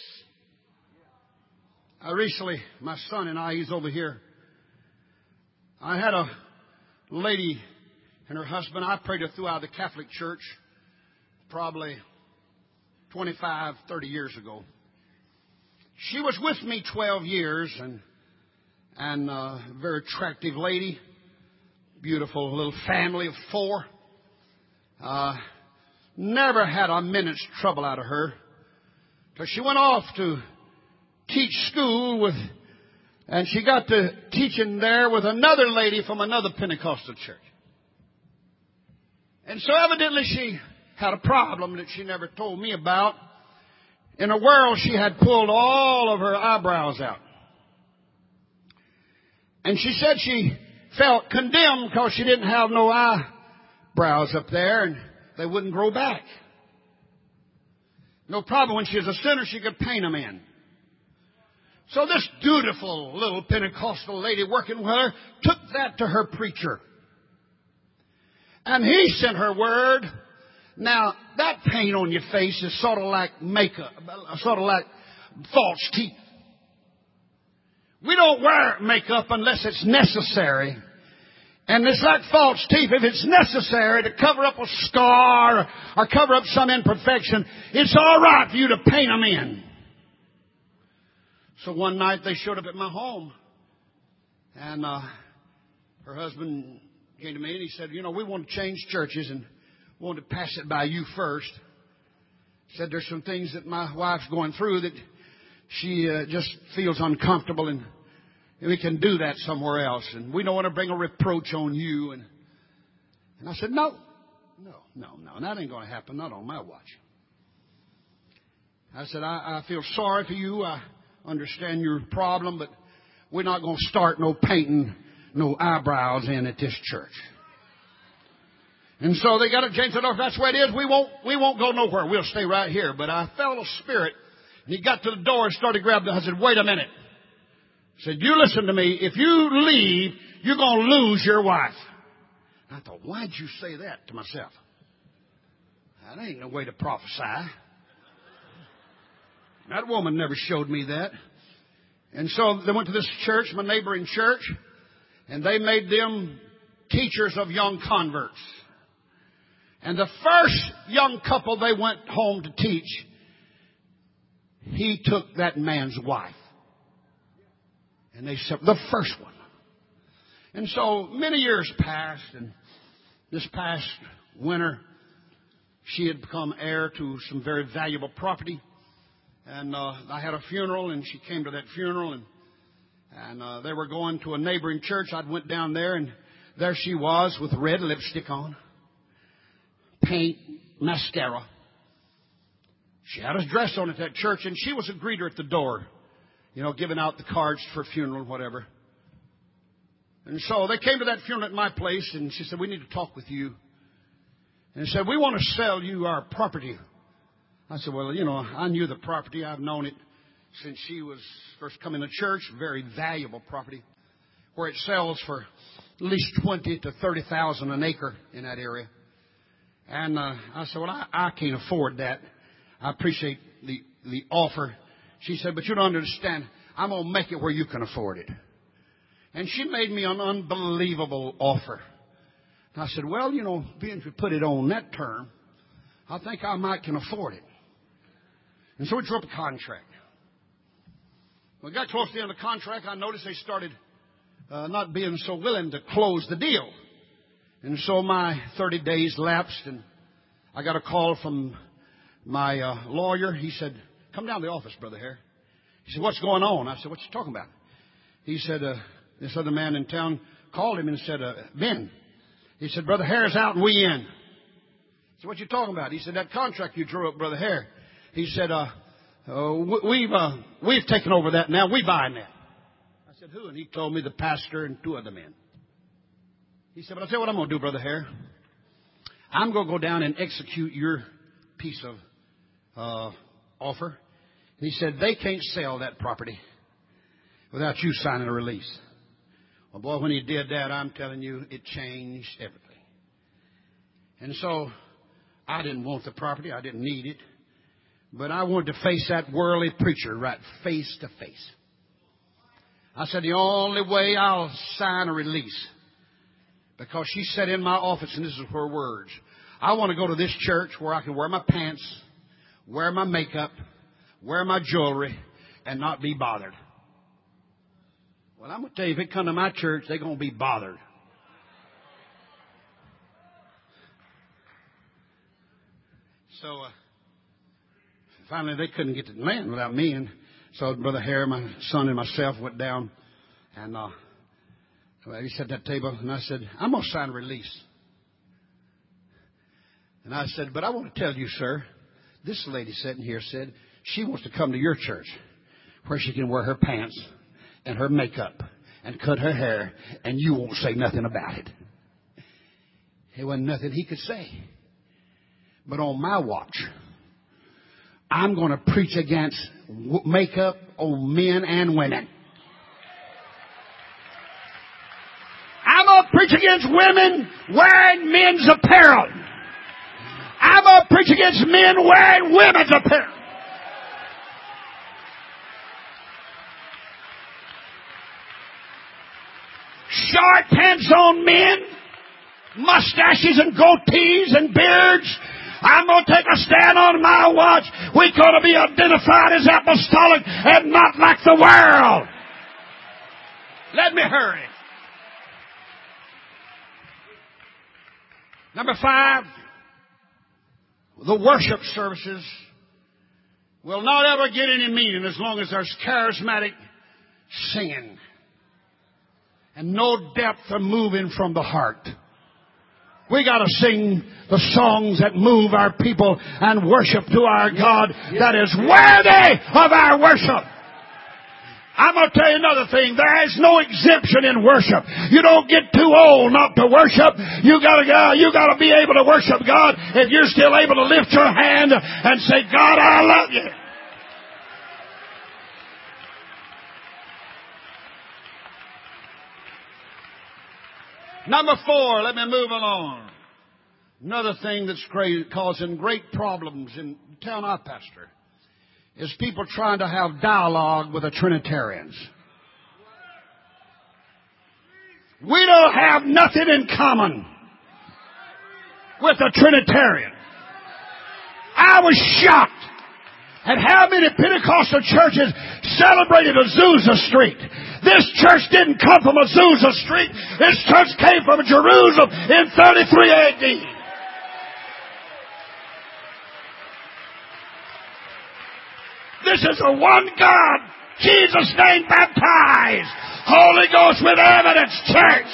Recently, my son and I, he's over here. I had a lady and her husband. I prayed her throughout the Catholic Church probably 25, 30 years ago. She was with me 12 years and a very attractive lady, beautiful little family of 4. Never had a minute's trouble out of her. Because she went off to teach school and she got to teaching there with another lady from another Pentecostal church. And so evidently she had a problem that she never told me about. In a whirl, she had pulled all of her eyebrows out. And she said she felt condemned because she didn't have no eyebrows up there and they wouldn't grow back. No problem. When she was a sinner, she could paint them in. So this dutiful little Pentecostal lady working with her took that to her preacher. And he sent her word. Now, that paint on your face is sort of like makeup, sort of like false teeth. We don't wear makeup unless it's necessary. And it's like false teeth. If it's necessary to cover up a scar or cover up some imperfection, it's all right for you to paint them in. So one night they showed up at my home. And her husband came to me and he said, you know, we want to change churches and wanted to pass it by you first. He said there's some things that my wife's going through that she just feels uncomfortable and we can do that somewhere else. And we don't want to bring a reproach on you. And I said, no, that ain't going to happen. Not on my watch. I said, I feel sorry for you. I understand your problem, but we're not going to start no painting no eyebrows in at this church. And so they got it changed. Said, oh, if that's the way it is, we won't go nowhere. We'll stay right here. But I felt a spirit. And he got to the door and started grabbing it. I said, wait a minute. I said, you listen to me. If you leave, you're going to lose your wife. And I thought, why'd you say that to myself? That ain't no way to prophesy. That woman never showed me that. And so they went to this church, my neighboring church, and they made them teachers of young converts. And the first young couple they went home to teach, he took that man's wife. And they said, the first one. And so many years passed, and this past winter, she had become heir to some very valuable property. And I had a funeral, and she came to that funeral, and they were going to a neighboring church. I went down there, and there she was with red lipstick on, paint, mascara. She had a dress on at that church, and she was a greeter at the door, giving out the cards for funeral and whatever. And so they came to that funeral at my place, and she said, we need to talk with you. And said, we want to sell you our property. I said, well, I knew the property. I've known it since she was first coming to church. Very valuable property, where it sells for at least $20,000 to $30,000 an acre in that area. And I said, well, I can't afford that. I appreciate the offer. She said, but you don't understand. I'm going to make it where you can afford it. And she made me an unbelievable offer. And I said, well, being if you put it on that term, I think I might can afford it. And so we drew up a contract. When we got close to the end of the contract, I noticed they started not being so willing to close the deal. And so my 30 days lapsed, and I got a call from my lawyer. He said, come down to the office, Brother Hare. He said, what's going on? I said, what you talking about? He said, this other man in town called him and said, Ben. He said, Brother Hare's out and we in. I said, what you talking about? He said, that contract you drew up, Brother Hare. He said, we've taken over that now. We buying that. I said, who? And he told me the pastor and two other men. He said, but I'll tell you what I'm going to do, Brother Hare. I'm going to go down and execute your piece of offer. He said, they can't sell that property without you signing a release. Well, boy, when he did that, I'm telling you, it changed everything. And so I didn't want the property. I didn't need it. But I wanted to face that worldly preacher right face to face. I said, the only way I'll sign a release, because she said in my office, and this is her words, I want to go to this church where I can wear my pants, wear my makeup, wear my jewelry, and not be bothered. Well, I'm going to tell you, if it come to my church, they're going to be bothered. So finally, they couldn't get to the land without me. And so Brother Hare, my son, and myself went down. And he sat at that table. And I said, I'm going to sign a release. And I said, but I want to tell you, sir, this lady sitting here said she wants to come to your church where she can wear her pants and her makeup and cut her hair, and you won't say nothing about it. There wasn't nothing he could say. But on my watch, I'm going to preach against makeup on men and women. I'm going to preach against women wearing men's apparel. I'm going to preach against men wearing women's apparel. Short pants on men, mustaches and goatees and beards. I'm going to take a stand on my watch. We're going to be identified as apostolic and not like the world. Let me hurry. Number 5, the worship services will not ever get any meaning as long as there's charismatic singing and no depth of moving from the heart. We got to sing the songs that move our people and worship to our God that is worthy of our worship. I'm going to tell you another thing. There is no exemption in worship. You don't get too old not to worship. You got to be able to worship God if you're still able to lift your hand and say, God, I love you. Number 4, let me move along. Another thing that's causing great problems in the town I pastor is people trying to have dialogue with the Trinitarians. We don't have nothing in common with the Trinitarian. I was shocked at how many Pentecostal churches celebrated Azusa Street. This church didn't come from Azusa Street. This church came from Jerusalem in 33 A.D. This is a one God, Jesus' name baptized, Holy Ghost with evidence church.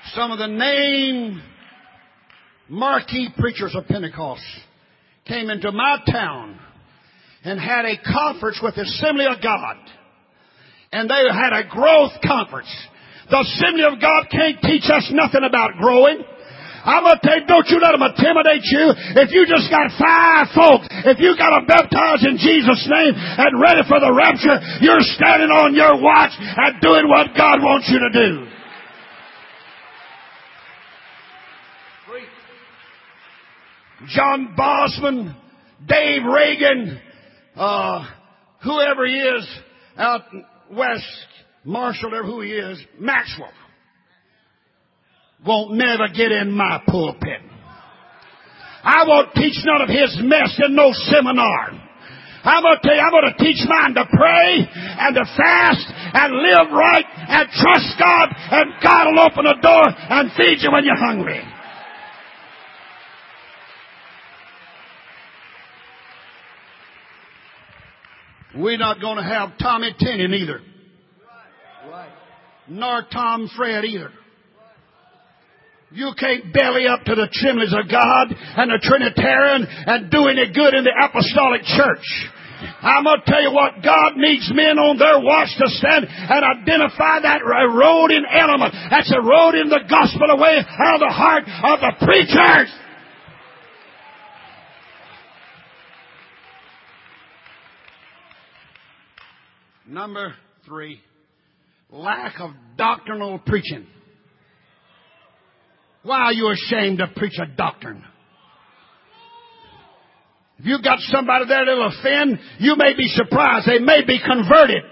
Some of the named marquee preachers of Pentecost came into my town and had a conference with the Assembly of God. And they had a growth conference. The Assembly of God can't teach us nothing about growing. I'm going to tell you, don't you let them intimidate you. If you just got 5 folks, if you got them baptized in Jesus' name and ready for the rapture, you're standing on your watch and doing what God wants you to do. John Bosman, Dave Reagan, whoever he is out west, Marshall, who he is, Maxwell, won't never get in my pulpit. I won't teach none of his mess in no seminar. I'm going to tell you, I'm going to teach mine to pray and to fast and live right and trust God, and God will open the door and feed you when you're hungry. We're not going to have Tommy Tennant either. Right. Nor Tom Fred either. You can't belly up to the Assemblies of God and the Trinitarian and do any good in the Apostolic Church. I'm going to tell you what, God needs men on their watch to stand and identify that eroding element that's eroding the gospel away out of the heart of the preachers. Number 3, lack of doctrinal preaching. Why are you ashamed to preach a doctrine? If you got somebody there that'll offend, you may be surprised. They may be converted.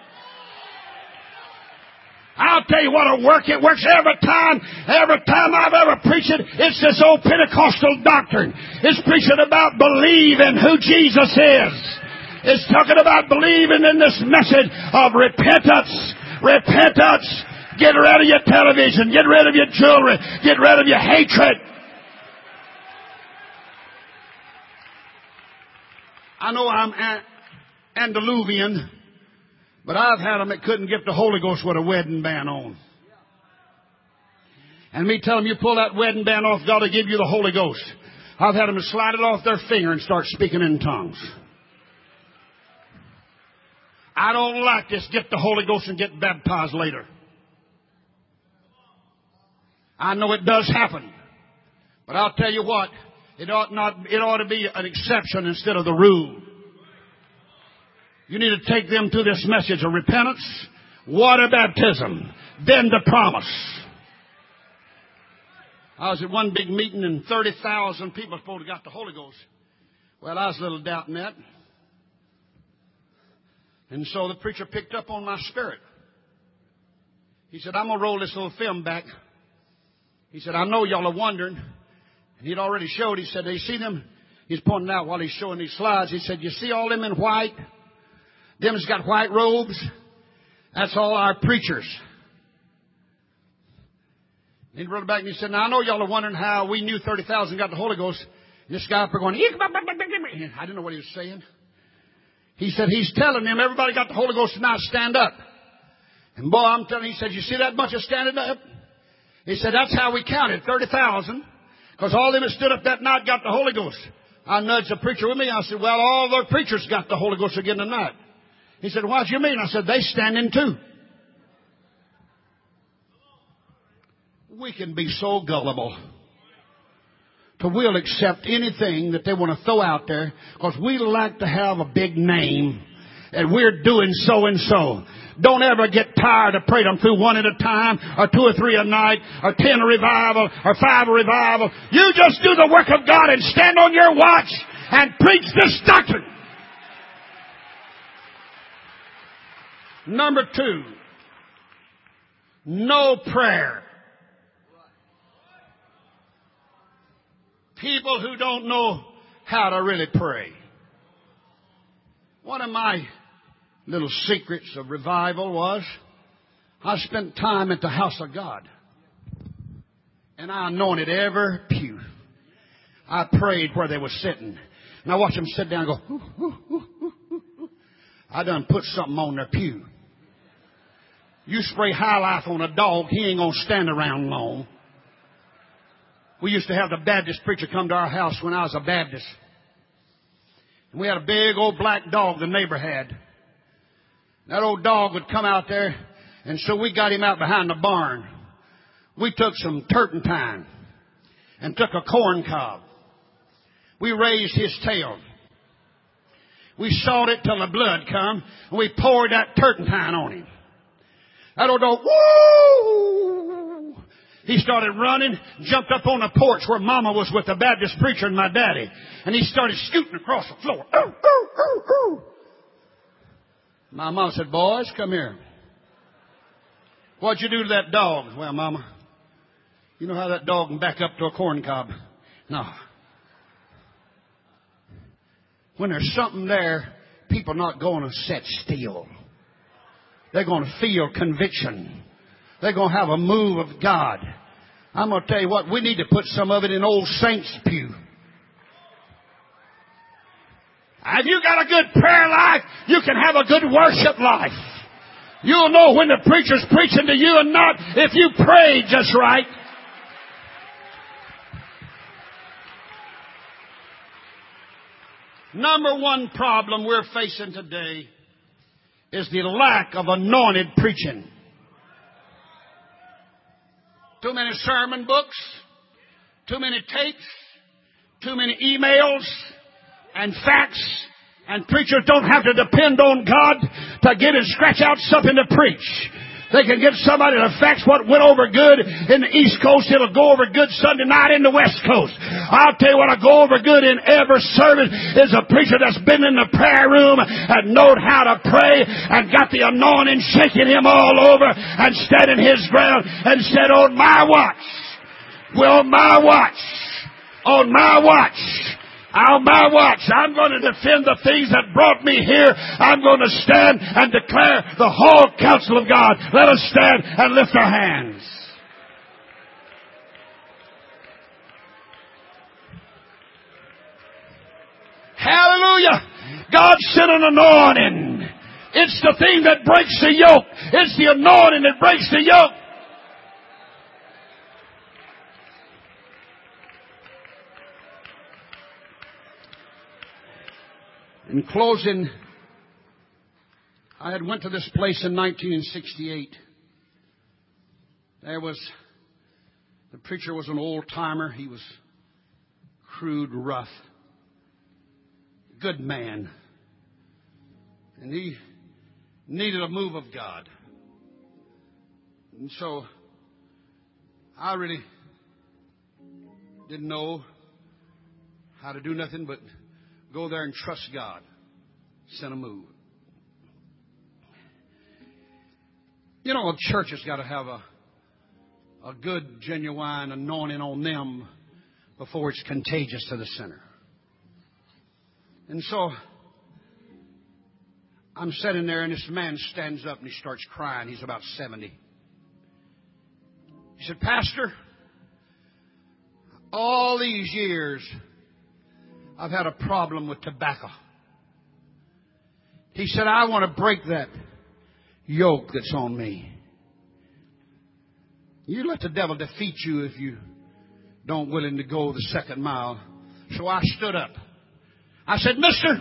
I'll tell you what'll work. It works every time. Every time I've ever preached it, it's this old Pentecostal doctrine. It's preaching about believing who Jesus is. It's talking about believing in this message of repentance. Repentance. Get rid of your television. Get rid of your jewelry. Get rid of your hatred. I know I'm antediluvian, but I've had them that couldn't get the Holy Ghost with a wedding band on. And me tell them, you pull that wedding band off, God will give you the Holy Ghost. I've had them slide it off their finger and start speaking in tongues. I don't like this. Get the Holy Ghost and get baptized later. I know it does happen. But I'll tell you what, it ought to be an exception instead of the rule. You need to take them through this message of repentance, water baptism, then the promise. I was at one big meeting and 30,000 people supposed to got the Holy Ghost. Well, I was a little doubting that. And so the preacher picked up on my spirit. He said, I'm going to roll this little film back. He said, I know y'all are wondering. And he'd already showed. He said, do you see them? He's pointing out while he's showing these slides. He said, you see all them in white? Them has got white robes. That's all our preachers. And he wrote back and he said, now I know y'all are wondering how we knew 30,000 got the Holy Ghost. And this guy up there going, I didn't know what he was saying. He said, he's telling them everybody got the Holy Ghost tonight, stand up. And boy, I'm telling you, he said, you see that bunch of standing up? He said, that's how we counted, 30,000. Because all them that stood up that night got the Holy Ghost. I nudged the preacher with me. I said, well, all the preachers got the Holy Ghost again tonight. He said, what do you mean? I said, they standing too. We can be so gullible. We'll accept anything that they want to throw out there because we like to have a big name and we're doing so and so. Don't ever get tired of praying them through one at a time or 2 or 3 a night or 10 a revival or 5 a revival. You just do the work of God and stand on your watch and preach this doctrine. Number 2, no prayer. People who don't know how to really pray. One of my little secrets of revival was I spent time at the house of God. And I anointed every pew. I prayed where they were sitting. And I watched them sit down and go, ooh, ooh, ooh, ooh, ooh. I done put something on their pew. You spray High Life on a dog, he ain't going to stand around long. We used to have the Baptist preacher come to our house when I was a Baptist. And we had a big old black dog the neighbor had. That old dog would come out there, and so we got him out behind the barn. We took some turpentine and took a corn cob. We raised his tail. We sawed it till the blood come, and we poured that turpentine on him. That old dog, woo! He started running, jumped up on the porch where Mama was with the Baptist preacher and my daddy, and he started scooting across the floor. Ooh, ooh, ooh, ooh. My mom said, boys, come here. What'd you do to that dog? Well, Mama, you know how that dog can back up to a corn cob? No. When there's something there, people are not going to sit still. They're going to feel conviction. They're going to have a move of God. I'm going to tell you what, we need to put some of it in old saints' pew. If you got a good prayer life, you can have a good worship life. You'll know when the preacher's preaching to you and not if you pray just right. Number one problem we're facing today is the lack of anointed preaching. Too many sermon books, too many tapes, too many emails and facts, and preachers don't have to depend on God to get and scratch out something to preach. They can get somebody to fax what went over good in the East Coast. It'll go over good Sunday night in the West Coast. I'll tell you what'll go over good in every service is a preacher that's been in the prayer room and knowed how to pray and got the anointing shaking him all over and standing his ground and said, on my watch, on my watch, on my watch, on my watch, I'm going to defend the things that brought me here. I'm going to stand and declare the whole counsel of God. Let us stand and lift our hands. Hallelujah. God sent an anointing. It's the thing that breaks the yoke. It's the anointing that breaks the yoke. In closing, I had went to this place in 1968. The preacher was an old timer. He was crude, rough, good man. And he needed a move of God. And so I really didn't know how to do nothing but go there and trust God. Send a move. You know, a church has got to have a good, genuine anointing on them before it's contagious to the sinner. And so I'm sitting there, and this man stands up and he starts crying. He's about 70. He said, Pastor, all these years I've had a problem with tobacco. He said, I want to break that yoke that's on me. You let the devil defeat you if you don't willing to go the second mile. So I stood up. I said, Mister,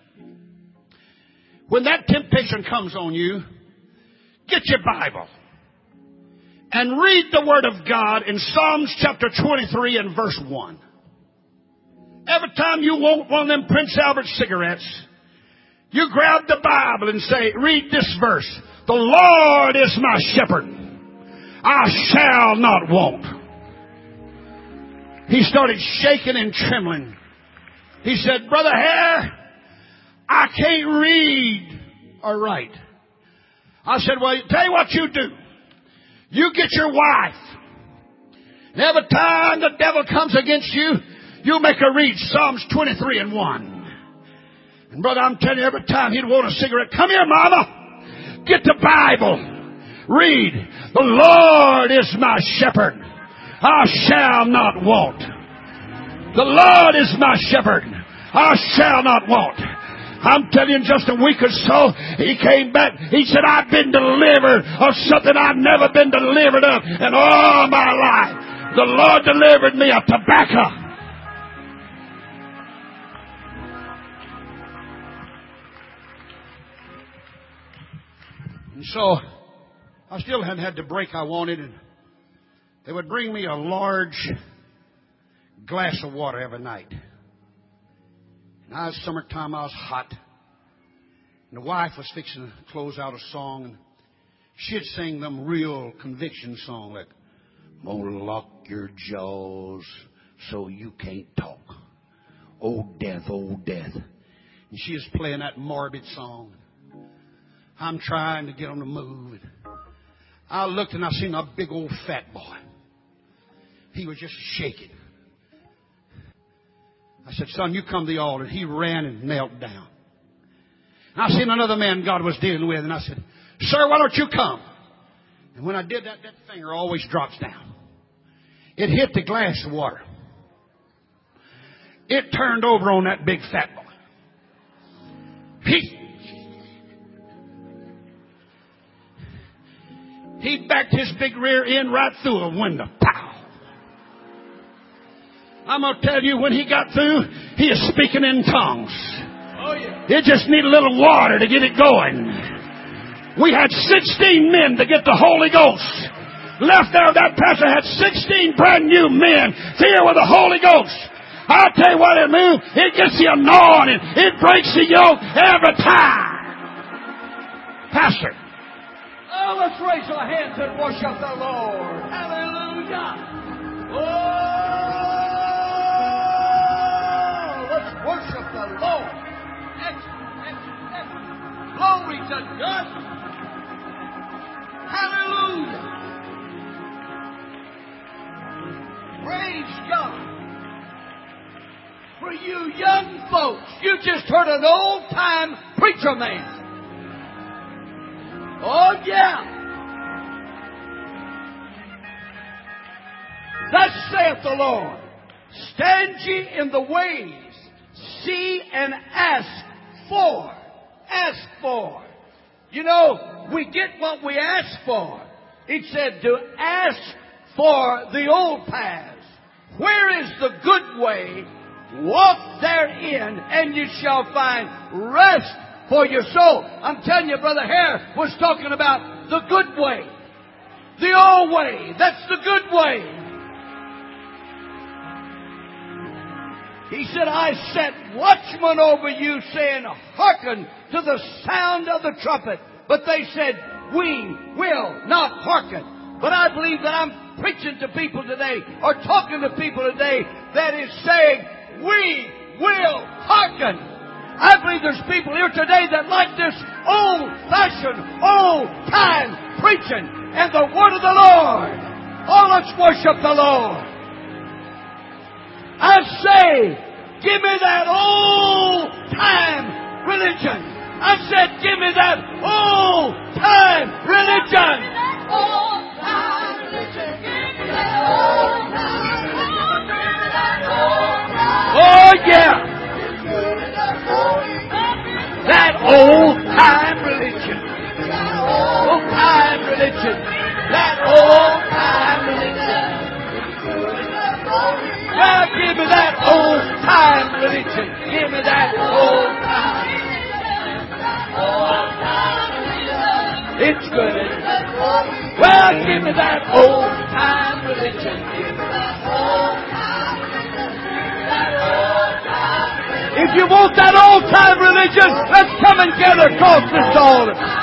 when that temptation comes on you, get your Bible and read the Word of God in Psalms chapter 23 and verse 1. Every time you want one of them Prince Albert cigarettes, you grab the Bible and say, read this verse. The Lord is my shepherd. I shall not want. He started shaking and trembling. He said, Brother Hare, I can't read or write. I said, well, tell you what you do. You get your wife. And every time the devil comes against you, you make her read Psalms 23 and 1. And brother, I'm telling you, every time he'd want a cigarette, come here, Mama. Get the Bible. Read. The Lord is my shepherd. I shall not want. The Lord is my shepherd. I shall not want. I'm telling you, in just a week or so, he came back. He said, I've been delivered of something I've never been delivered of in all my life. The Lord delivered me of tobacco. And so, I still hadn't had the break I wanted. And they would bring me a large glass of water every night. Now, it's summertime, I was hot. And the wife was fixing to close out a song. And she'd sing them real conviction songs like, "Gonna lock your jaws so you can't talk. Oh, death, oh, death." And she was playing that morbid song. I'm trying to get them to move. I looked and I seen a big old fat boy. He was just shaking. I said, "Son, you come to the altar." He ran and knelt down. And I seen another man God was dealing with, and I said, "Sir, why don't you come?" And when I did that, that finger always drops down. It hit the glass of water. It turned over on that big fat boy. He backed his big rear end right through a window. Pow! I'm going to tell you, when he got through, he is speaking in tongues. Oh, yeah. It just needed a little water to get it going. We had 16 men to get the Holy Ghost. Left there, that pastor had 16 brand new men filled with the Holy Ghost. I'll tell you what it means. It gets the anointing. It breaks the yoke every time. Pastor. Oh, let's raise our hands and worship the Lord. Hallelujah. Oh, let's worship the Lord. Glory to God. Hallelujah. Praise God. For you young folks, you just heard an old-time preacher man. Oh, yeah. Thus saith the Lord, stand ye in the ways, see and ask for. Ask for. You know, we get what we ask for. It said to ask for the old paths. Where is the good way? Walk therein, and you shall find rest for your soul. I'm telling you, Brother Hare was talking about the good way. The old way. That's the good way. He said, I set watchmen over you, saying, hearken to the sound of the trumpet. But they said, we will not hearken. But I believe that I'm preaching to people today, or talking to people today, that is saying, we will hearken. I believe there's people here today that like this old-fashioned, old-time preaching and the word of the Lord. Oh, let's worship the Lord. I say, give me that old-time religion. I said, give me that old-time religion. Old-time religion. Give me that old-time religion. Oh, yeah. That old-time religion. Old-time religion. That old-time religion. Well, give me that old-time religion. Give me that old-time. It's good. Well, give me that old-time religion. If you want that old-time religion, let's come and gather across this altar.